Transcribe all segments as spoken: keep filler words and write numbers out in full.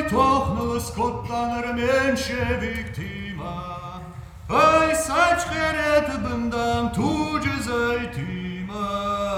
Tochno skottanır menşevik tima. Ay saç keret bındam tucu zeytima.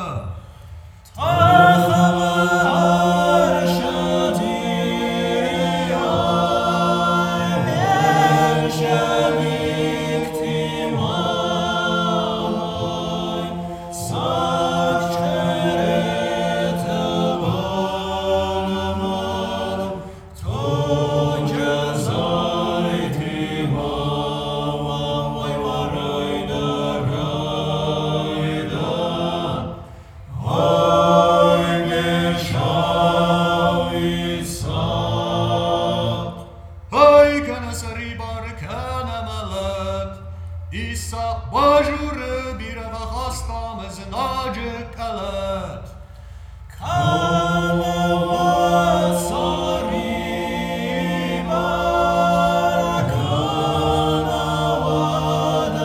İsa bajurı bir eve hastamız nacı kalat. Kalavat sarıma, kalavat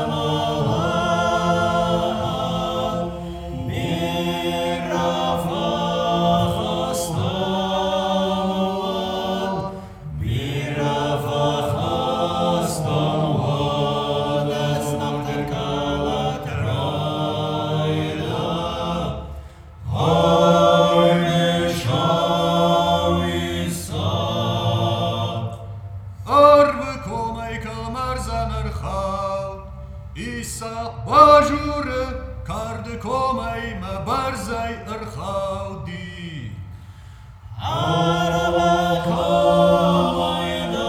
malat. Bir eve hastamız, bir eve hastamız. İsa bajurı kardı komay ma barzay ırhavdi. Araba komayda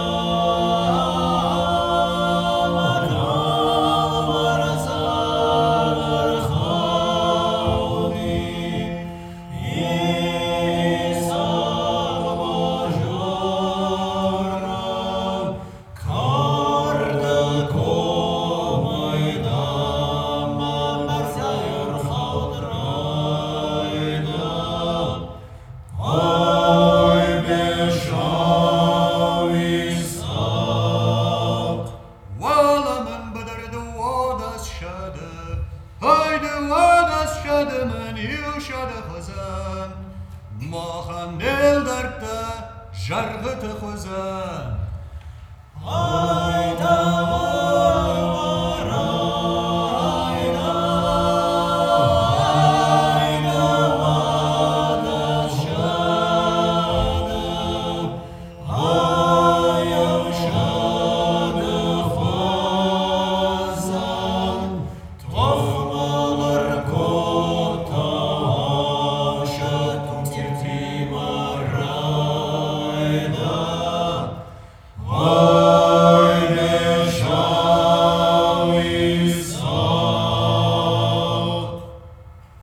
makal barzay ırhavdi. İsa bajurı kardı komay. Haydi vadas şadımın yuşadı hızın. Mahan el dertte jargıtı hızın. Hayda vay vara, hayda, hayda vadas şadım. Hay yuşadı hızın. Oh